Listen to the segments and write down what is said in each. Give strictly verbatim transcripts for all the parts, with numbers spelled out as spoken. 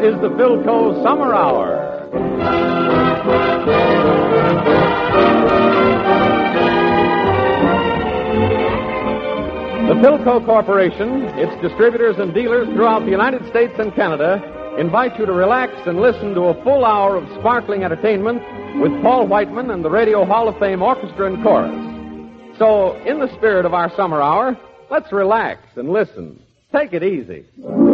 is the Philco Summer Hour. The Philco Corporation, its distributors and dealers throughout the United States and Canada, invite you to relax and listen to a full hour of sparkling entertainment with Paul Whiteman and the Radio Hall of Fame Orchestra and Chorus. So, in the spirit of our summer hour, let's relax and listen. Take it easy.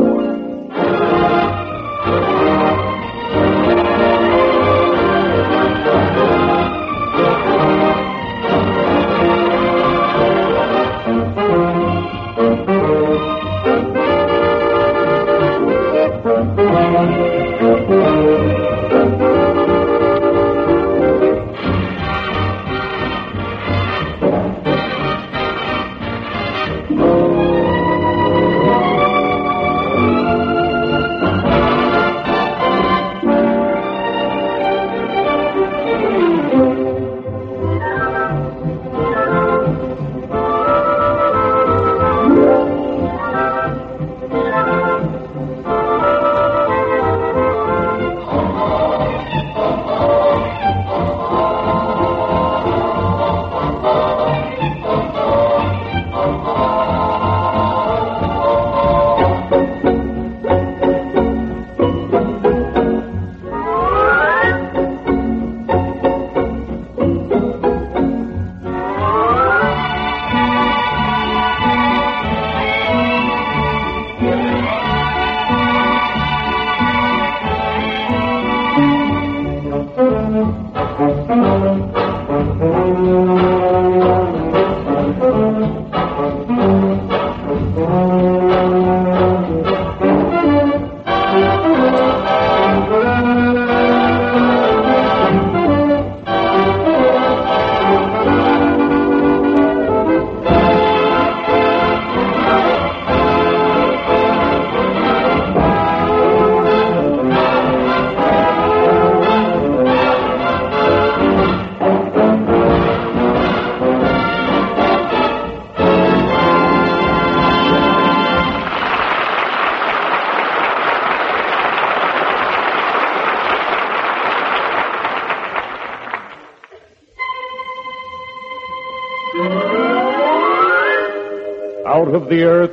Out of the earth,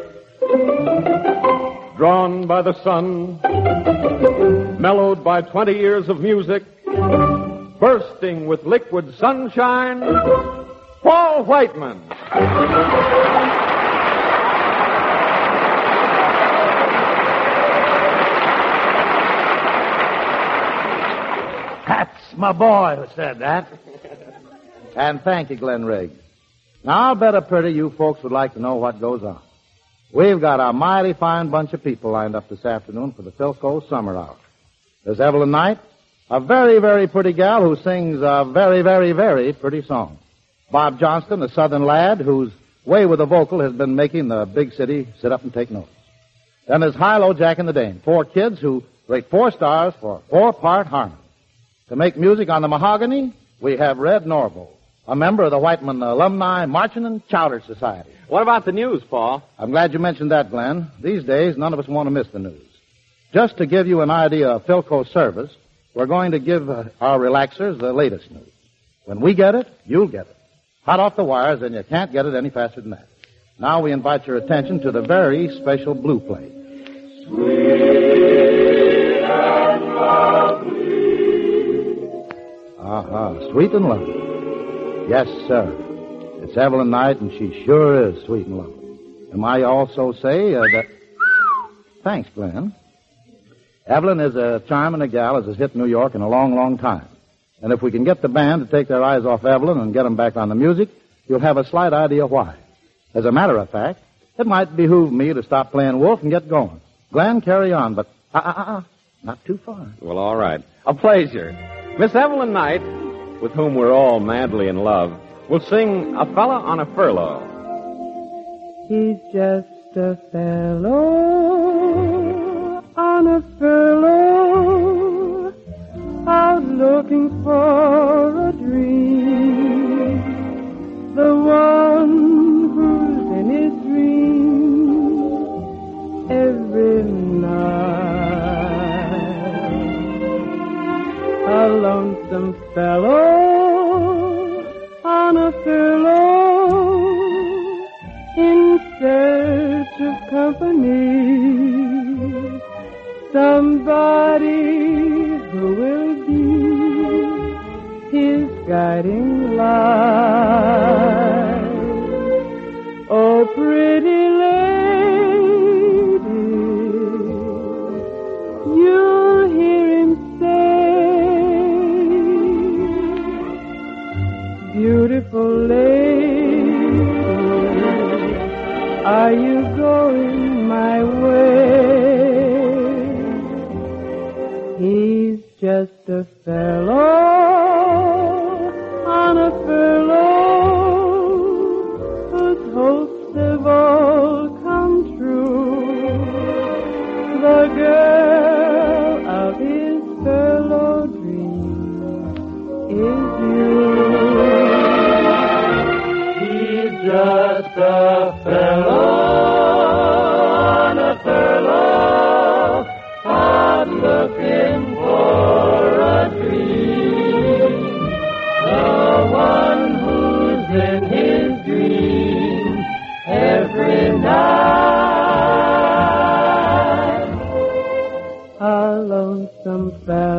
drawn by the sun, mellowed by twenty years of music, bursting with liquid sunshine, Paul Whiteman. That's my boy who said that. And thank you, Glenn Riggs. Now, I'll bet a pretty you folks would like to know what goes on. We've got a mighty fine bunch of people lined up this afternoon for the Philco Summer Hour. There's Evelyn Knight, a very, very pretty gal who sings a very, very, very pretty song. Bob Johnston, a southern lad whose way with the vocal has been making the big city sit up and take notice. Then there's Hilo, Jack, and the Dame, four kids who rate four stars for four-part harmony. To make music on the mahogany, we have Red Norvo, a member of the Whiteman Alumni Marching and Chowder Society. What about the news, Paul? I'm glad you mentioned that, Glenn. These days, none of us want to miss the news. Just to give you an idea of Philco's service, we're going to give uh, our relaxers the latest news. When we get it, you'll get it. Hot off the wires, and you can't get it any faster than that. Now we invite your attention to the very special blue plate. Sweet and lovely. Uh-huh, sweet and lovely. Yes, sir. It's Evelyn Knight, and she sure is sweet and lovely. And I also say uh, that... Thanks, Glenn. Evelyn is a charming a gal as has hit New York in a long, long time. And if we can get the band to take their eyes off Evelyn and get them back on the music, you'll have a slight idea why. As a matter of fact, it might behoove me to stop playing wolf and get going. Glenn, carry on, but uh-uh-uh, not too far. Well, all right. A pleasure. Miss Evelyn Knight, with whom we're all madly in love, will sing A Fella on a Furlough. He's just a fellow on a furlough, out looking for a dream, the one who's in his dream every night. fellow on a furlough in search of company, somebody who will be his guiding light. Oh, pretty lady, you'll hear him say, beautiful lady, are you going my way? He's just a fellow on a furlough whose hopes have all come true. The girl of his furlough dream is you. He's just a fellow on a furlough, hard looking for a dream. The one who's in his dream every night. A lonesome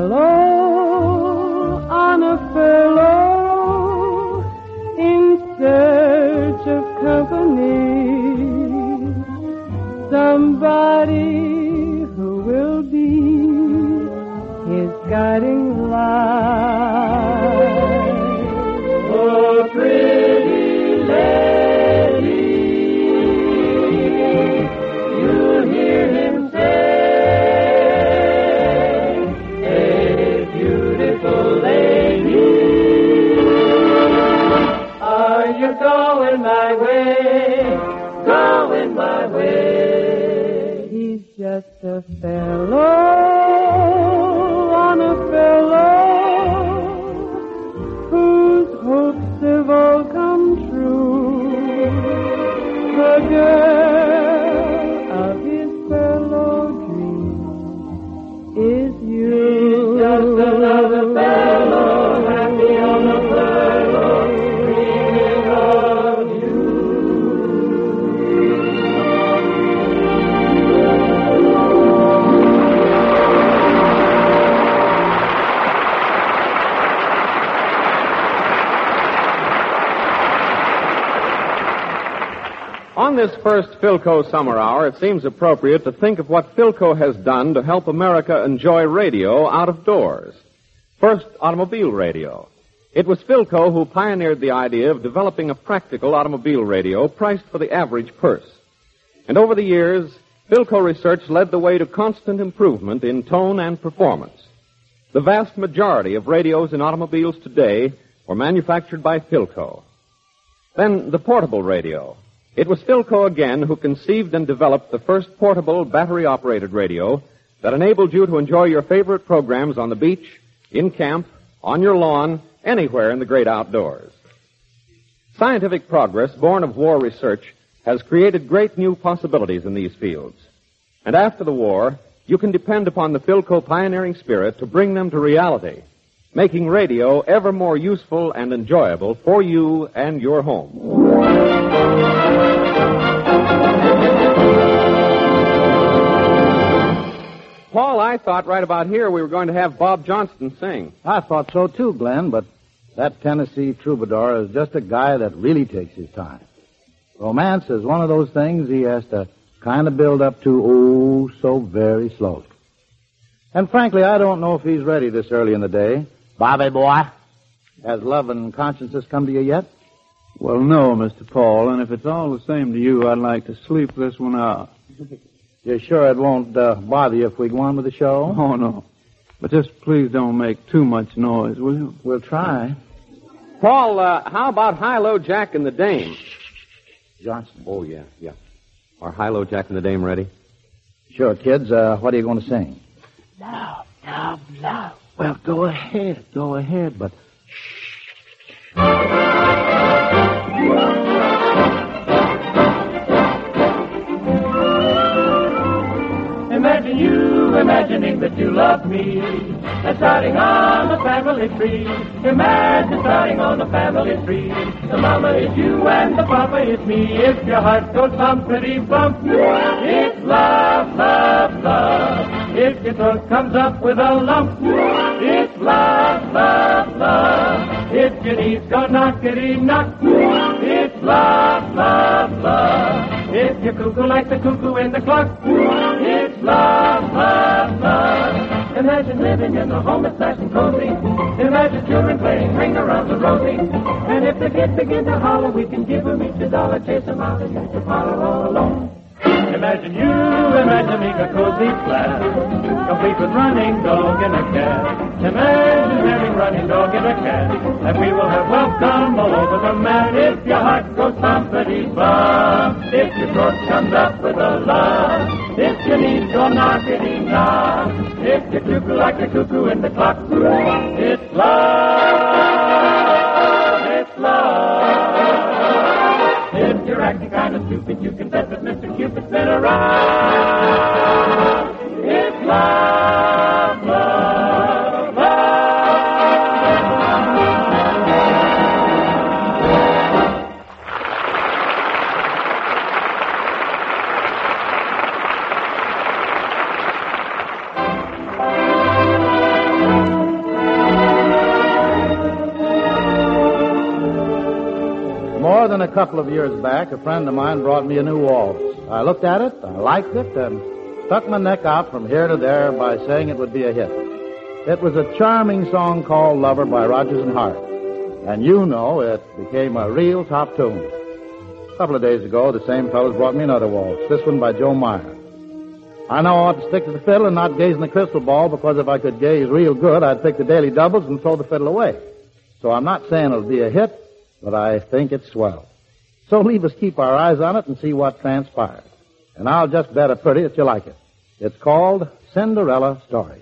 fellow on a furlough in search of company, somebody who will be his guiding light. Oh, pretty lady, you'll hear him say, hey, beautiful lady, are you going my way, going my way? He's just a fellow on a fellow whose hopes have all come true. The girl of his fellow dream is you. He's just another fellow happy on a furlough, dreaming of you. On this first Philco Summer Hour, it seems appropriate to think of what Philco has done to help America enjoy radio out of doors. First, automobile radio. It was Philco who pioneered the idea of developing a practical automobile radio priced for the average purse. And over the years, Philco research led the way to constant improvement in tone and performance. The vast majority of radios in automobiles today were manufactured by Philco. Then the portable radio. It was Philco again who conceived and developed the first portable battery-operated radio that enabled you to enjoy your favorite programs on the beach, in camp, on your lawn, anywhere in the great outdoors. Scientific progress born of war research has created great new possibilities in these fields. And after the war, you can depend upon the Philco pioneering spirit to bring them to reality, making radio ever more useful and enjoyable for you and your home. Paul, I thought right about here we were going to have Bob Johnston sing. I thought so too, Glenn, but that Tennessee troubadour is just a guy that really takes his time. Romance is one of those things he has to kind of build up to, oh, so very slowly. And frankly, I don't know if he's ready this early in the day. Bobby boy, has love and consciences come to you yet? Well, no, Mister Paul, and if it's all the same to you, I'd like to sleep this one out. You're sure it won't uh, bother you if we go on with the show? Oh, no. But just please don't make too much noise, will you? We'll try. Paul, uh, how about High-Low Jack and the Dame? Johnson. Oh, yeah, yeah. Are High-Low Jack and the Dame ready? Sure, kids. Uh, what are you going to sing? Love, love, love. Well, go ahead, go ahead, but Imagine you imagining that you love me, and starting on the path family tree. Imagine starting on a family tree. The mama is you and the papa is me. If your heart goes bumpity bump, it's love, love, love. If your throat comes up with a lump, it's love, love, love. If your knees go knockity knock, it's love, love, love. If you're cuckoo like the cuckoo in the clock, it's love, love, love. Imagine living in a home that's nice and cozy. Imagine children playing ring around the rosy. And if the kids begin to holler, we can give them each a dollar, chase them out and make the parlor all alone. Imagine you, imagine me, a cozy flat, complete with running dog and a cat. Imagine having running dog and a cat, and we will have welcome all over the mat. If your heart goes bumpity bump, if your throat comes up with a lump, if your knees go knockity knock, if you're cuckoo like the cuckoo in the clock, it's love, it's love. If you're acting kind of stupid, you confess that Mister Cupid's been around. It's love, love, love. More than a couple of years back, a friend of mine brought me a new waltz. I looked at it, I liked it, and stuck my neck out from here to there by saying it would be a hit. It was a charming song called Lover by Rodgers and Hart. And you know, it became a real top tune. A couple of days ago, the same fellows brought me another waltz, this one by Joe Meyer. I know I ought to stick to the fiddle and not gaze in the crystal ball, because if I could gaze real good, I'd pick the daily doubles and throw the fiddle away. So I'm not saying it'll be a hit, but I think it's swell. So leave us keep our eyes on it and see what transpires. And I'll just bet a pretty that you like it. It's called Cinderella Story.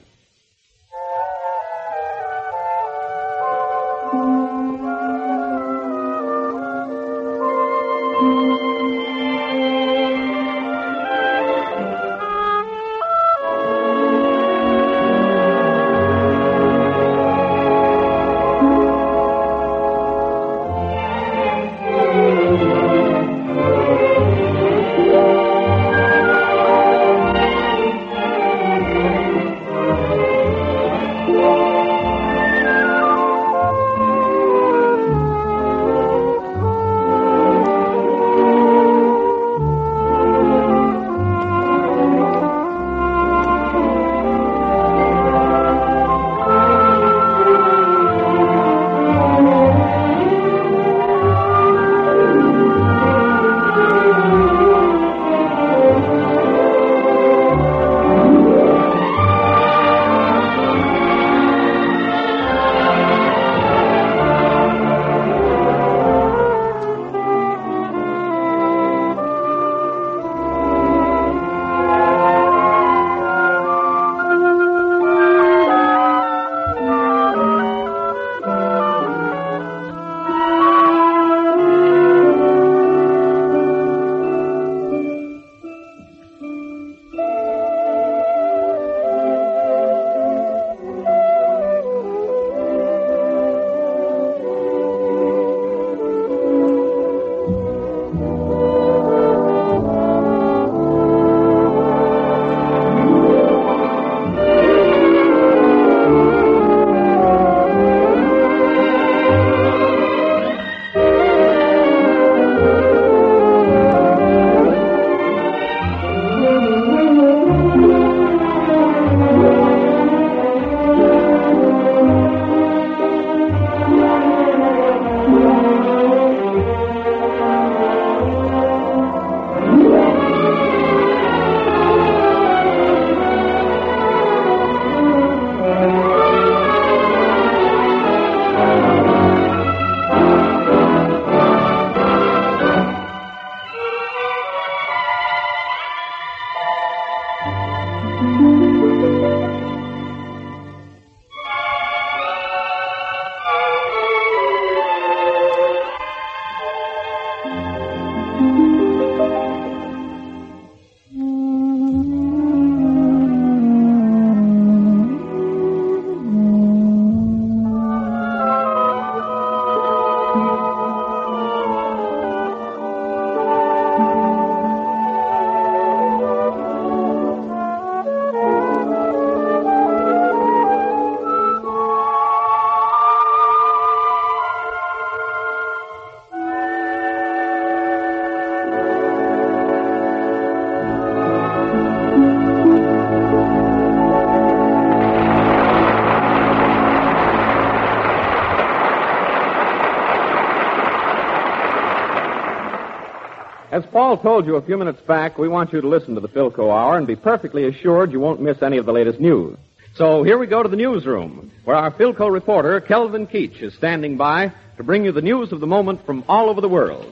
As Paul told you a few minutes back, we want you to listen to the Philco Hour and be perfectly assured you won't miss any of the latest news. So here we go to the newsroom, where our Philco reporter, Kelvin Keach, is standing by to bring you the news of the moment from all over the world.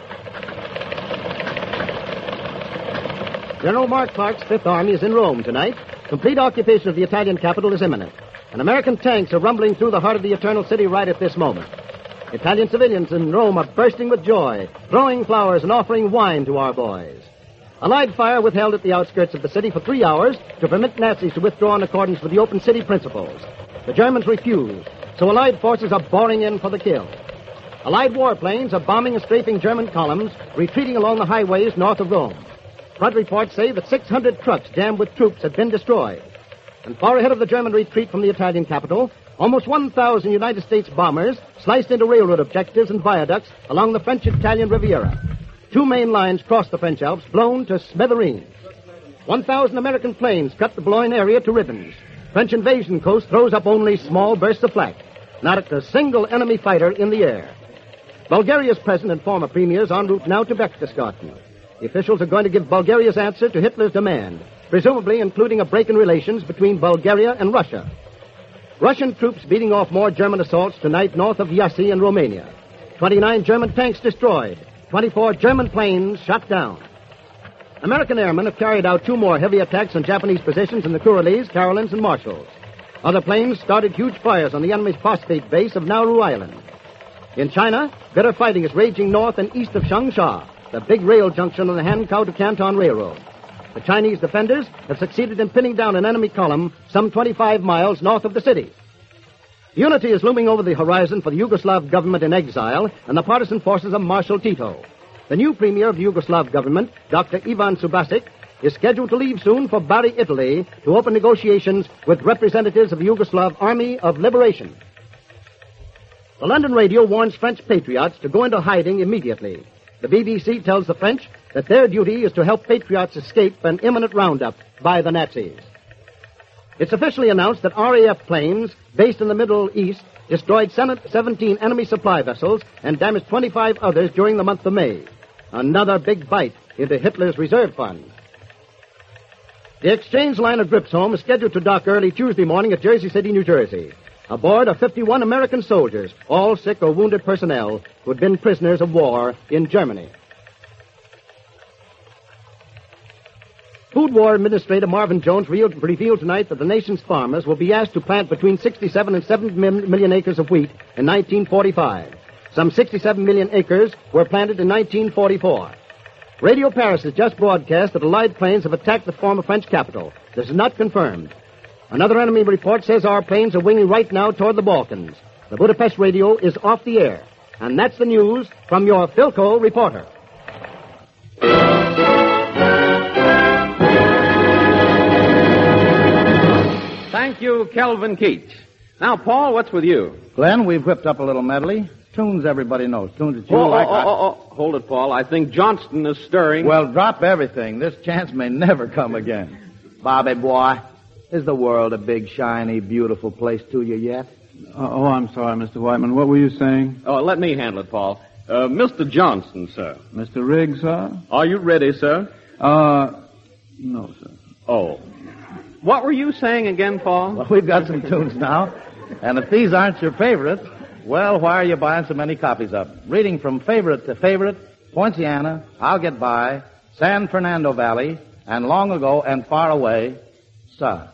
General Mark Clark's Fifth Army is in Rome tonight. Complete occupation of the Italian capital is imminent. And American tanks are rumbling through the heart of the Eternal City right at this moment. Italian civilians in Rome are bursting with joy, throwing flowers and offering wine to our boys. Allied fire withheld at the outskirts of the city for three hours to permit Nazis to withdraw in accordance with the open city principles. The Germans refused, so Allied forces are boring in for the kill. Allied warplanes are bombing and strafing German columns, retreating along the highways north of Rome. Front reports say that six hundred trucks jammed with troops have been destroyed. And far ahead of the German retreat from the Italian capital, almost one thousand United States bombers sliced into railroad objectives and viaducts along the French-Italian Riviera. Two main lines crossed the French Alps, blown to smithereens. one thousand American planes cut the Boulogne area to ribbons. French invasion coast throws up only small bursts of flak. Not a single enemy fighter in the air. Bulgaria's president and former premier is en route now to Berchtesgaden. The officials are going to give Bulgaria's answer to Hitler's demand, presumably including a break in relations between Bulgaria and Russia. Russian troops beating off more German assaults tonight north of Iasi in Romania. twenty-nine German tanks destroyed. twenty-four German planes shot down. American airmen have carried out two more heavy attacks on Japanese positions in the Kurils, Carolines, and Marshalls. Other planes started huge fires on the enemy's phosphate base of Nauru Island. In China, bitter fighting is raging north and east of Changsha, the big rail junction on the Hankow to Canton Railroad. The Chinese defenders have succeeded in pinning down an enemy column some twenty-five miles north of the city. Unity is looming over the horizon for the Yugoslav government in exile and the partisan forces of Marshal Tito. The new premier of the Yugoslav government, Doctor Ivan Subasic, is scheduled to leave soon for Bari, Italy, to open negotiations with representatives of the Yugoslav Army of Liberation. The London radio warns French patriots to go into hiding immediately. The B B C tells the French that their duty is to help patriots escape an imminent roundup by the Nazis. It's officially announced that R A F planes based in the Middle East destroyed seventeen enemy supply vessels and damaged twenty-five others during the month of May. Another big bite into Hitler's reserve fund. The exchange liner Gripsholm is scheduled to dock early Tuesday morning at Jersey City, New Jersey. Aboard are fifty-one American soldiers, all sick or wounded personnel who had been prisoners of war in Germany. Food War Administrator Marvin Jones revealed tonight that the nation's farmers will be asked to plant between sixty-seven and seventy million acres of wheat in nineteen forty-five. Some sixty-seven million acres were planted in nineteen forty-four. Radio Paris has just broadcast that Allied planes have attacked the former French capital. This is not confirmed. Another enemy report says our planes are winging right now toward the Balkans. The Budapest radio is off the air. And that's the news from your Philco reporter. Thank you, Kelvin Keach. Now, Paul, what's with you? Glenn, we've whipped up a little medley. Tunes everybody knows. Tunes that you oh, like. Oh, oh, oh, oh, hold it, Paul. I think Johnston is stirring. Well, drop everything. This chance may never come again. Bobby boy, is the world a big, shiny, beautiful place to you yet? Oh, I'm sorry, Mister Whiteman. What were you saying? Oh, let me handle it, Paul. Uh, Mister Johnston, sir. Mister Riggs, sir? Are you ready, sir? Uh, no, sir. Oh. What were you saying again, Paul? Well, we've got some tunes now. And if these aren't your favorites, well, why are you buying so many copies of them? Reading from favorite to favorite, Poinciana, I'll Get By, San Fernando Valley, and Long Ago and Far Away, sir.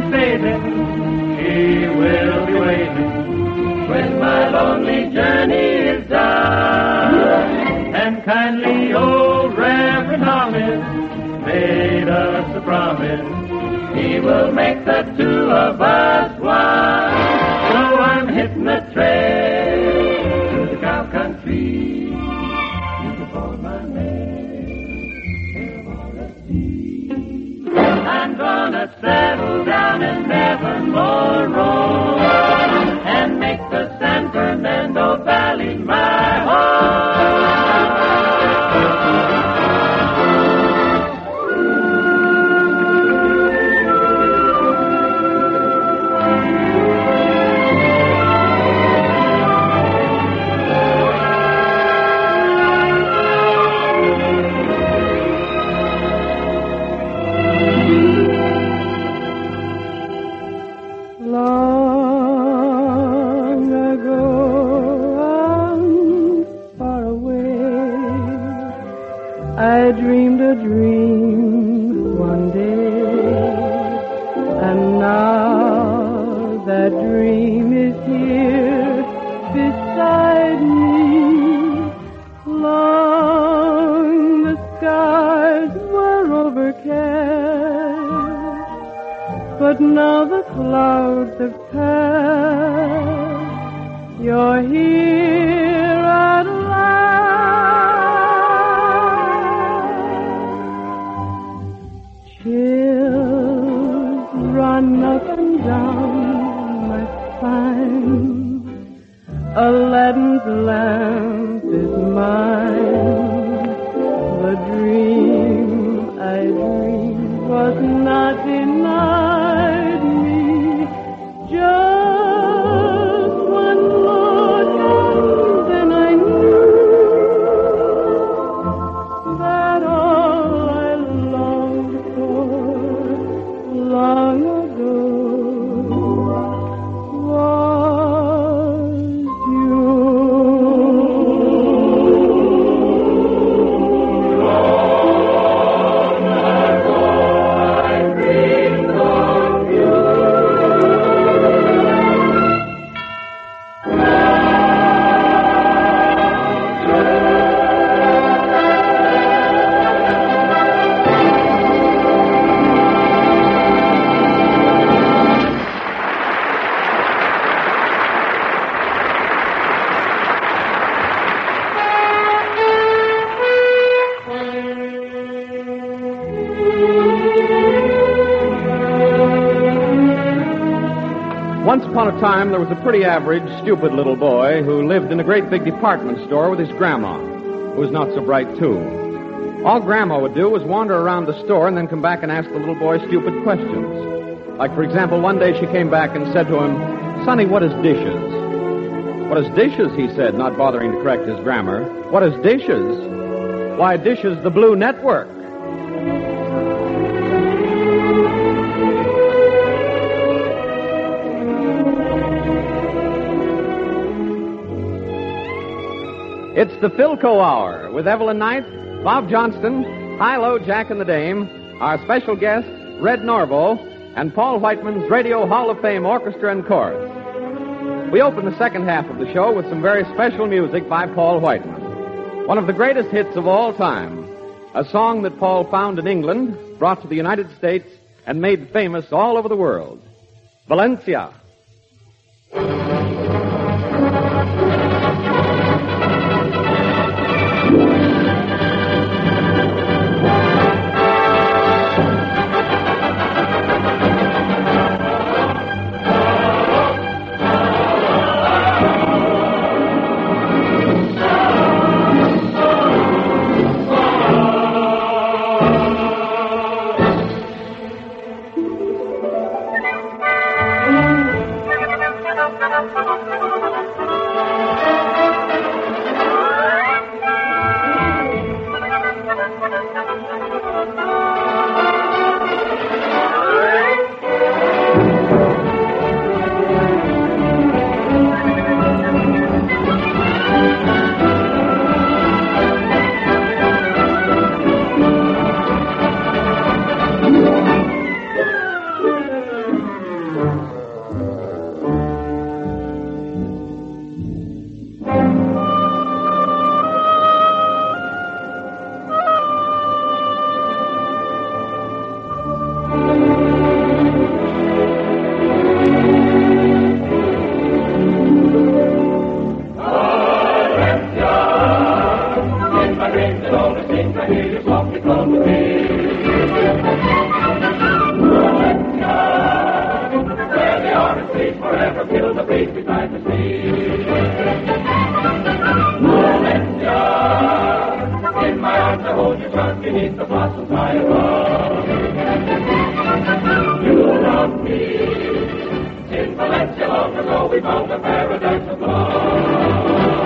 bathing, she will be waiting when my lonely journey is done. And kindly old Reverend Thomas made us a promise, he will make the two of us one. So I'm hitting the trail to the cow country. You can call my name, I'm gonna settle down and never more roam, and make the San Fernando Valley my home. I dreamed a dream one day, and now that dream is here beside me. Long the skies were overcast, but now the clouds have passed. You're here at last. Chills run up and down my spine. Aladdin's lamp is mine. The dream I dreamed was not denied me. Just one look and then I knew that all I longed for long ago was you. Long ago I dreamed of you. Once upon a time, there was a pretty average, stupid little boy who lived in a great big department store with his grandma, who was not so bright, too. All Grandma would do was wander around the store and then come back and ask the little boy stupid questions. Like, for example, one day she came back and said to him, "Sonny, what is dishes?" "What is dishes?" he said, not bothering to correct his grammar. "What is dishes?" "Why, dishes the Blue Network." It's the Philco Hour with Evelyn Knight, Bob Johnston, Hi-Lo, Jack and the Dame, our special guest, Red Norvo, and Paul Whiteman's Radio Hall of Fame Orchestra and Chorus. We open the second half of the show with some very special music by Paul Whiteman. One of the greatest hits of all time, a song that Paul found in England, brought to the United States, and made famous all over the world. Valencia. never kill the breeze beside the sea. Valencia, in my arms I hold you trust beneath the blossoms high above. You love me. In Valencia long ago we found a paradise of love.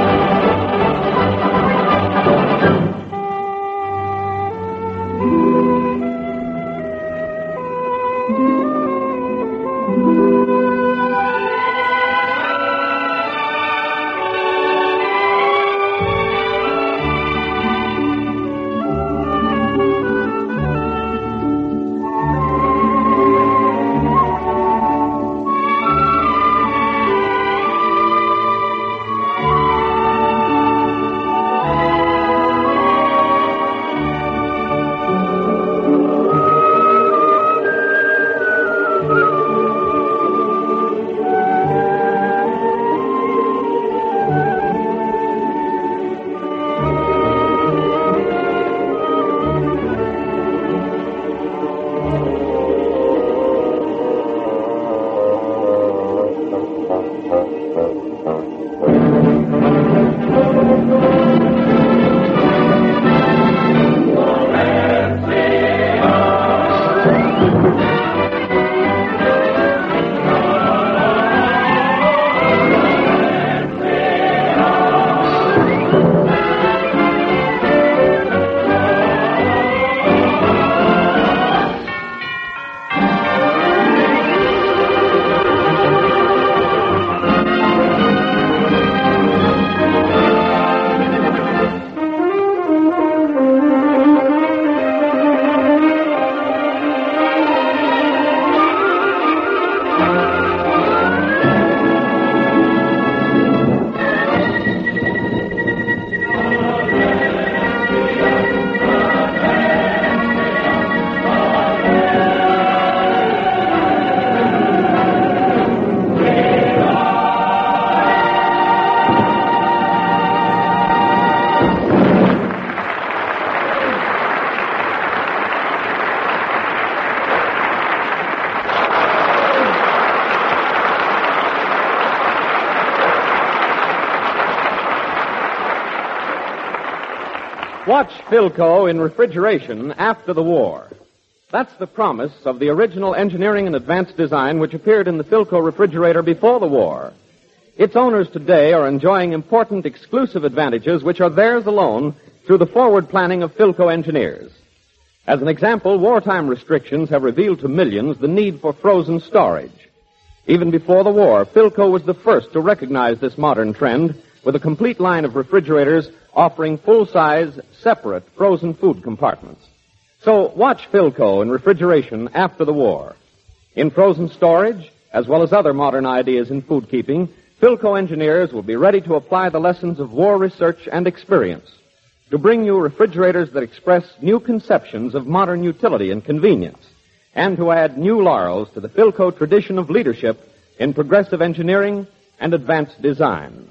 Watch Philco in refrigeration after the war. That's the promise of the original engineering and advanced design which appeared in the Philco refrigerator before the war. Its owners today are enjoying important exclusive advantages which are theirs alone through the forward planning of Philco engineers. As an example, wartime restrictions have revealed to millions the need for frozen storage. Even before the war, Philco was the first to recognize this modern trend with a complete line of refrigerators offering full-size, separate frozen food compartments. So watch Philco in refrigeration after the war. In frozen storage, as well as other modern ideas in food keeping, Philco engineers will be ready to apply the lessons of war research and experience to bring you refrigerators that express new conceptions of modern utility and convenience, and to add new laurels to the Philco tradition of leadership in progressive engineering and advanced design.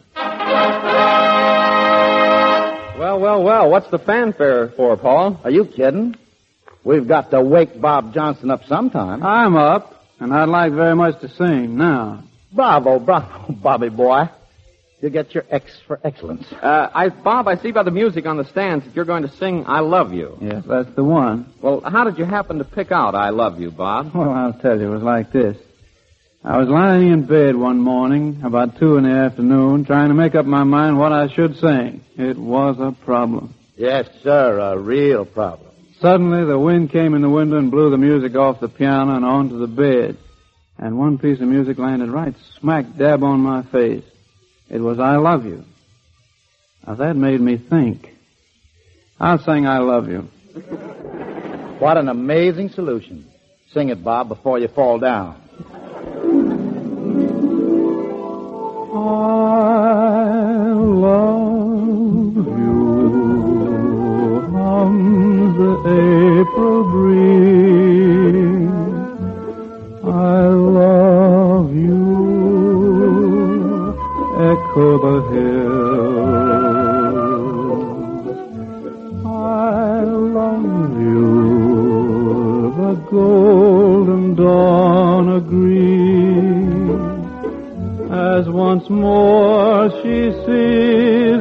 Well, well, well, what's the fanfare for, Paul? Are you kidding? We've got to wake Bob Johnson up sometime. I'm up, and I'd like very much to sing now. Bravo, bravo, Bobby boy. You get your X for excellence. Uh, I, Bob, I see by the music on the stands that you're going to sing I Love You. Yes, that's the one. Well, how did you happen to pick out I Love You, Bob? Well, I'll tell you, it was like this. I was lying in bed one morning, about two in the afternoon, trying to make up my mind what I should sing. It was a problem. Yes, sir, a real problem. Suddenly, the wind came in the window and blew the music off the piano and onto the bed. And one piece of music landed right smack dab on my face. It was I Love You. Now, that made me think. I'll sing I Love You. What an amazing solution. Sing it, Bob, before you fall down. I love you, hums the April breeze. I love you, echo the hills. I love you, the golden dawn agrees. as once more she sees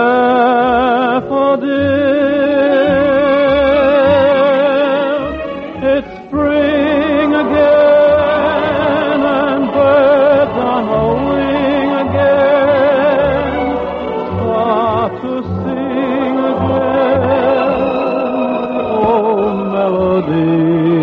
daffodils. It's spring again and birds on the wing again start to sing again. Oh, melody.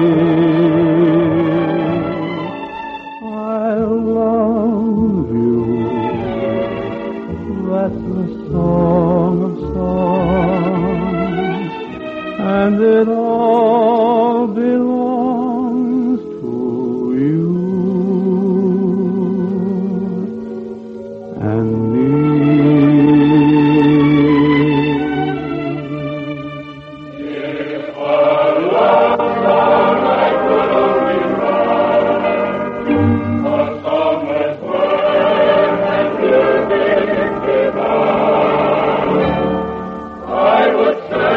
And it all belongs to you and me. If our love song I could only write, a song that's worth and music divine, I would say.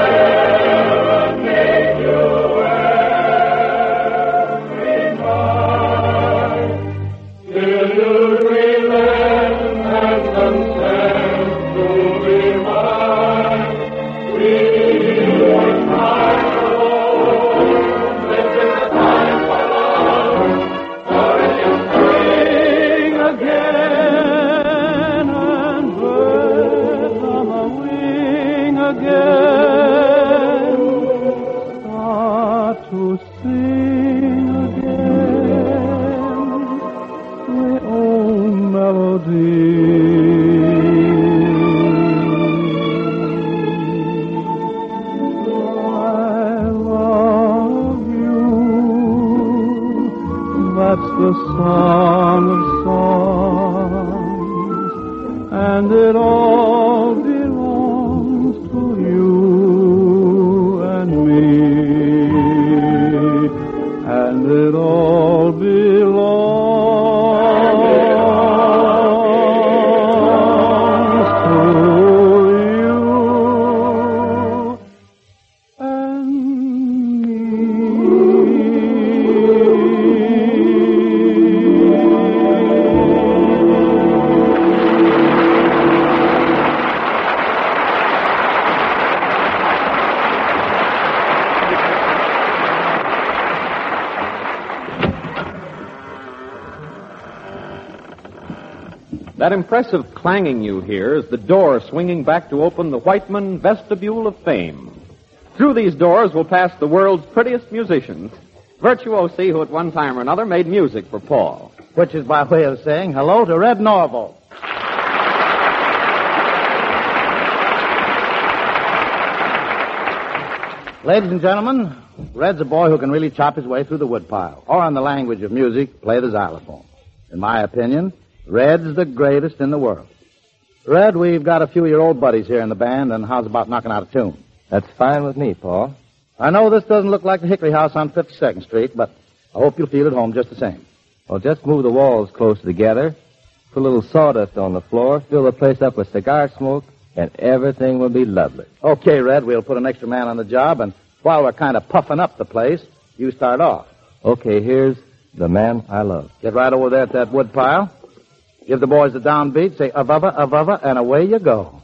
The song of songs, and it all belongs to you and me, and it all belongs to you and me. That impressive clanging you hear is the door swinging back to open the Whiteman Vestibule of Fame. Through these doors will pass the world's prettiest musicians, virtuosi who at one time or another made music for Paul. Which is by way of saying hello to Red Norval. Ladies and gentlemen, Red's a boy who can really chop his way through the woodpile, or in the language of music, play the xylophone. In my opinion, Red's the greatest in the world. Red, we've got a few of your old buddies here in the band, and how's about knocking out a tune? That's fine with me, Paul. I know this doesn't look like the Hickory House on fifty-second Street, but I hope you'll feel at home just the same. Well, just move the walls closer together, put a little sawdust on the floor, fill the place up with cigar smoke, and everything will be lovely. Okay, Red, we'll put an extra man on the job, and while we're kind of puffing up the place, you start off. Okay, here's The Man I Love. Get right over there at that wood pile. Give the boys the downbeat, say avava, avava, and away you go.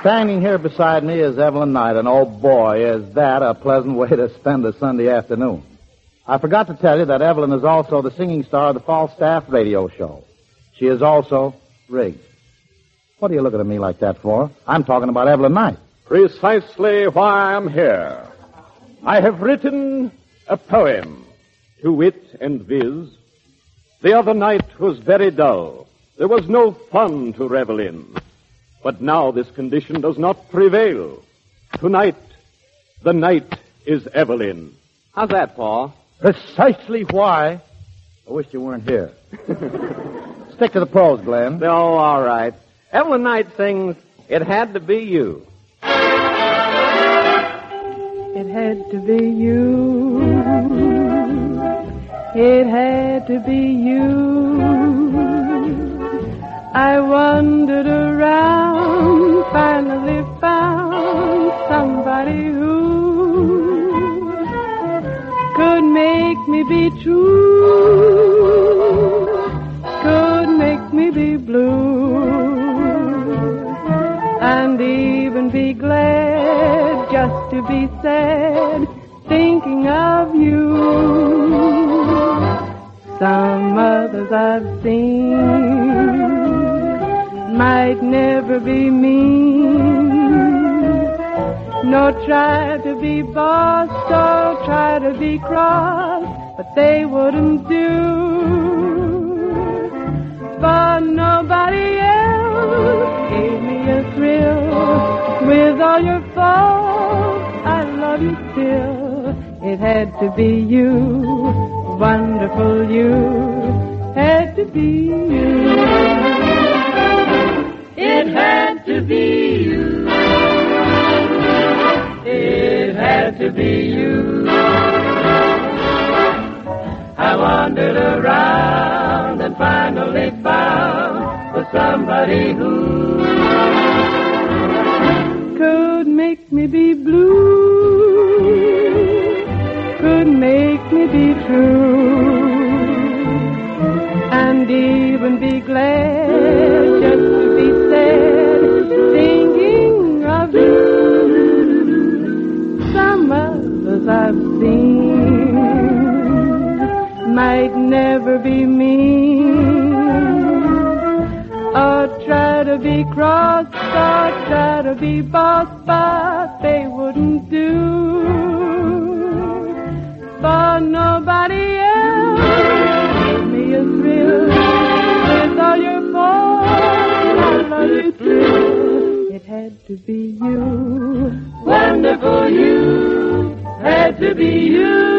Standing here beside me is Evelyn Knight, and oh boy, is that a pleasant way to spend a Sunday afternoon. I forgot to tell you that Evelyn is also the singing star of the Falstaff radio show. She is also rigged. What are you looking at me like that for? I'm talking about Evelyn Knight. Precisely why I'm here. I have written a poem, to wit and viz. The other night was very dull. There was no fun to revel in. But now this condition does not prevail. Tonight, the night is Evelyn. How's that, Paul? Precisely why. I wish you weren't here. Stick to the prose, Glenn. Oh, all right. Evelyn Knight sings, It Had to Be You. It had to be you. It had to be you. I wandered around, finally found somebody who could make me be true, could make me be blue, and even be glad just to be sad, thinking of you. Some others I've seen might never be mean, nor try to be bossed or try to be cross, but they wouldn't do. But nobody else gave me a thrill. With all your faults, I love you still. It had to be you, wonderful you, had to be you. It had to be you. It had to be you. I wandered around and finally found the somebody who could make me be blue, could make me be true, and even be glad just to be sad, thinking of you. Some others I've seen might never be mean, or try to be cross, or try to be boss, but they wouldn't do. For nobody else gave me a thrill. With all your faults, I love you too. It had to be you, wonderful you, had to be you.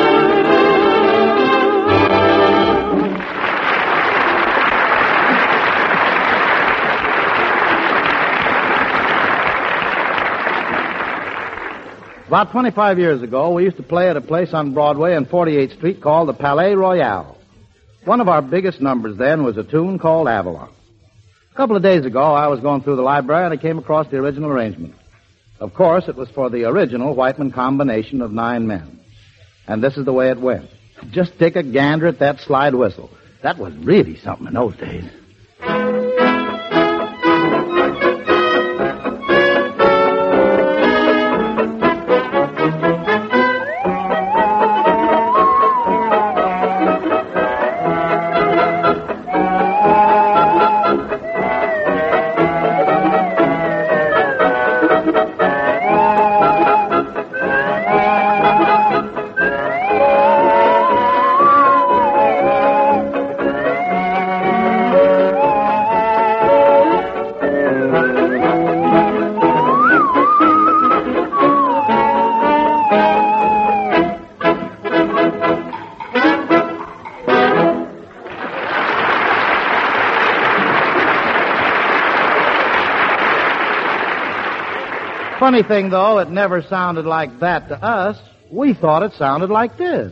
About twenty-five years ago, we used to play at a place on Broadway and forty-eighth Street called the Palais Royal. One of our biggest numbers then was a tune called Avalon. A couple of days ago, I was going through the library and I came across the original arrangement. Of course, it was for the original Whiteman combination of nine men. And this is the way it went. Just take a gander at that slide whistle. That was really something in those days. Funny thing, though, it never sounded like that to us. We thought it sounded like this.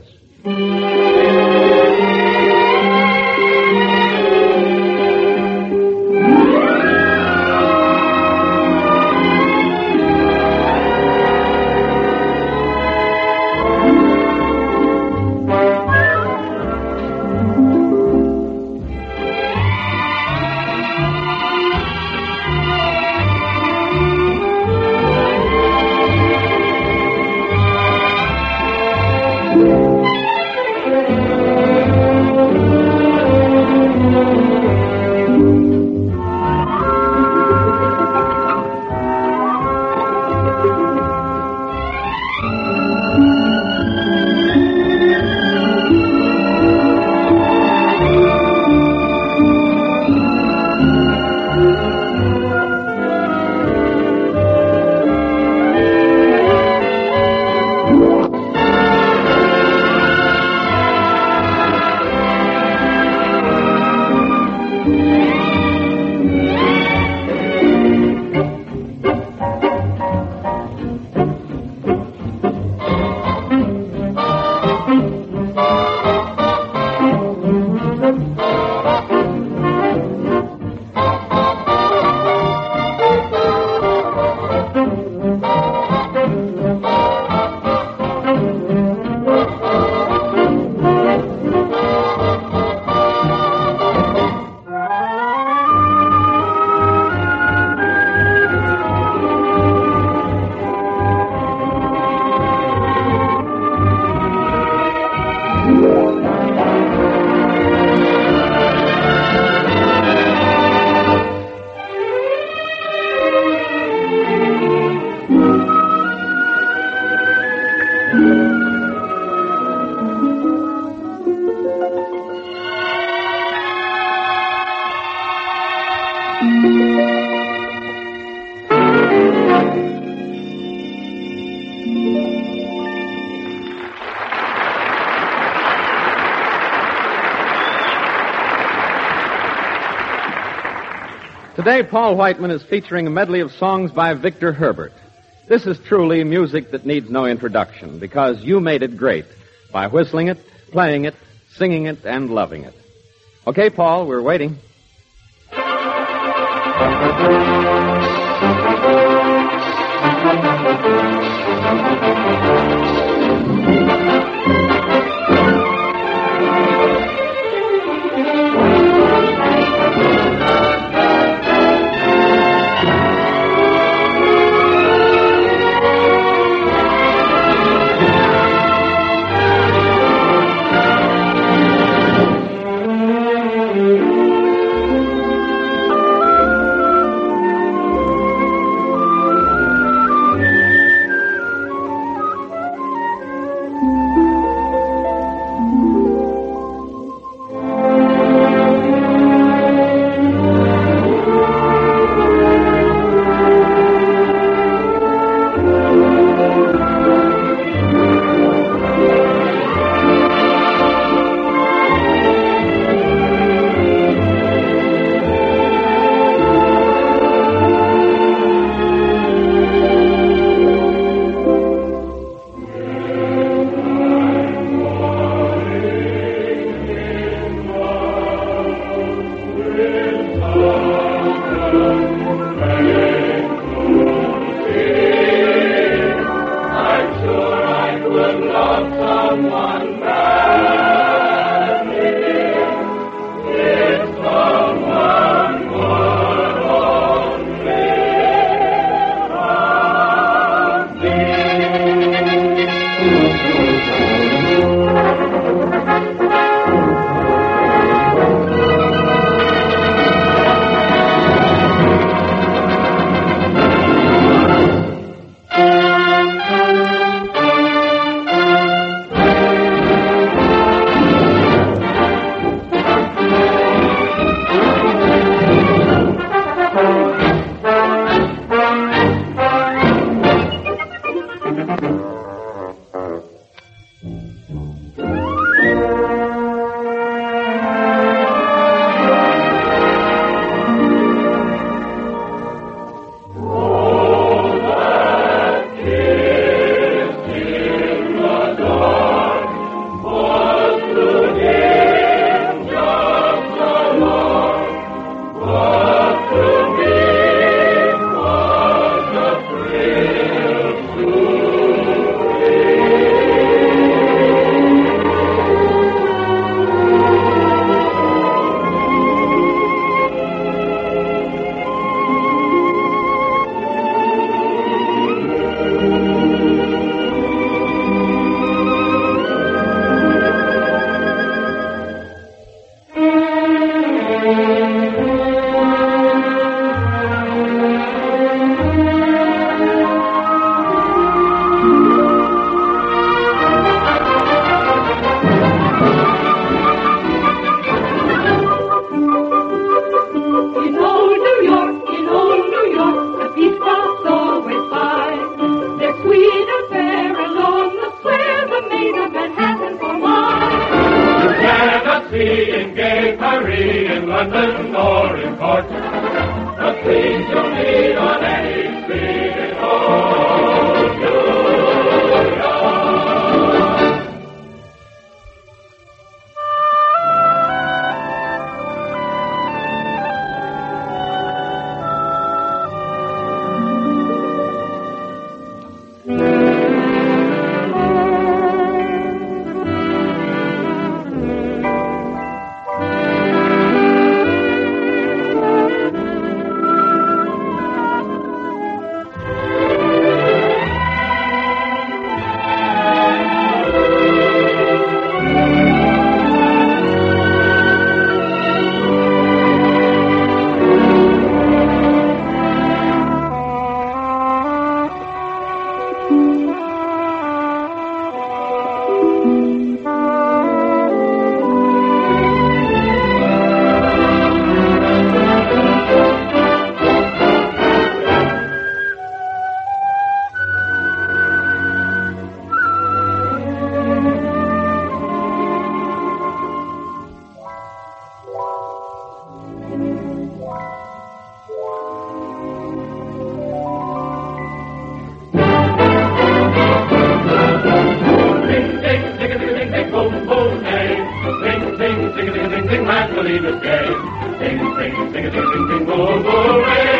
Today, Paul Whiteman is featuring a medley of songs by Victor Herbert. This is truly music that needs no introduction because you made it great by whistling it, playing it, singing it, and loving it. Okay, Paul, we're waiting.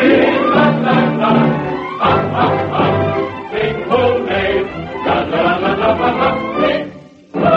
La la la, ah ah ah, sing ho nay, la la la la la la la, sing ho.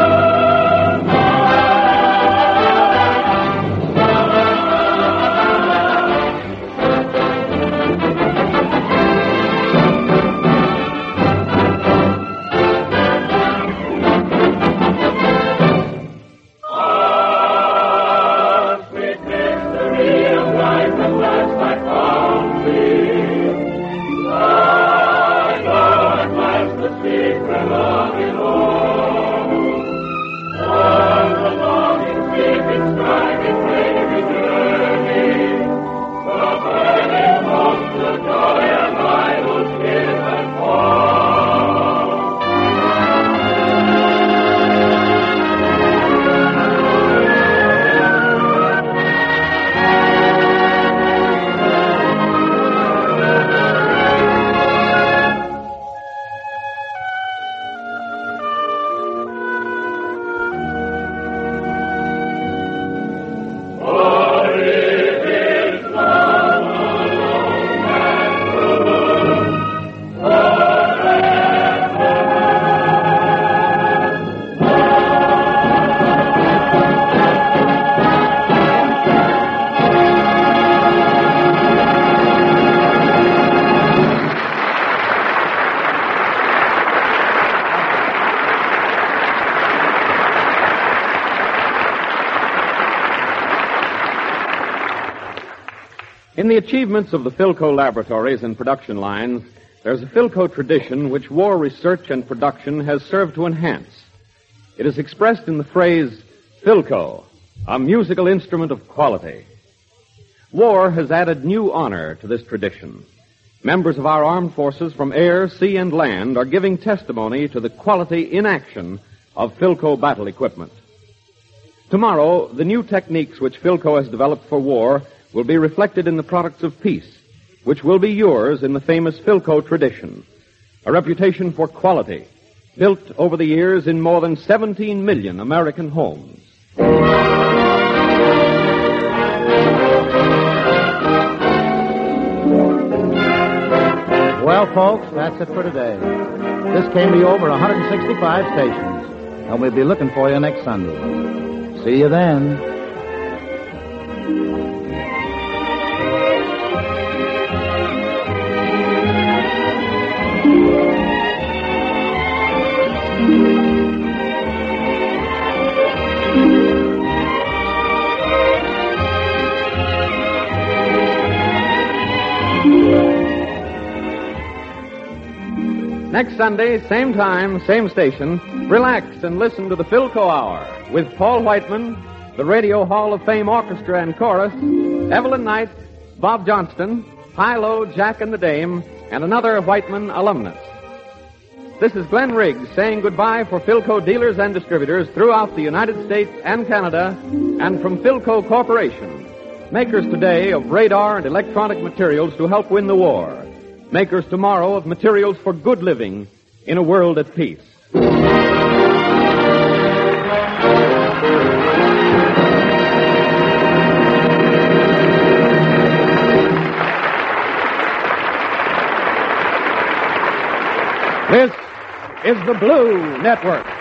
In the achievements of the Philco laboratories and production lines, there's a Philco tradition which war research and production has served to enhance. It is expressed in the phrase, Philco, a musical instrument of quality. War has added new honor to this tradition. Members of our armed forces from air, sea, and land are giving testimony to the quality in action of Philco battle equipment. Tomorrow, the new techniques which Philco has developed for war will be reflected in the products of peace, which will be yours in the famous Philco tradition, a reputation for quality built over the years in more than seventeen million American homes. Well, folks, that's it for today. This came to you over one hundred sixty-five stations, and we'll be looking for you next Sunday. See you then. Next Sunday, same time, same station, relax and listen to the Philco Hour with Paul Whiteman, the Radio Hall of Fame Orchestra and Chorus, Evelyn Knight, Bob Johnston, Hilo, Jack and the Dame, and another Whiteman alumnus. This is Glenn Riggs saying goodbye for Philco dealers and distributors throughout the United States and Canada, and from Philco Corporation, makers today of radar and electronic materials to help win the war. Makers tomorrow of materials for good living in a world at peace. This is the Blue Network.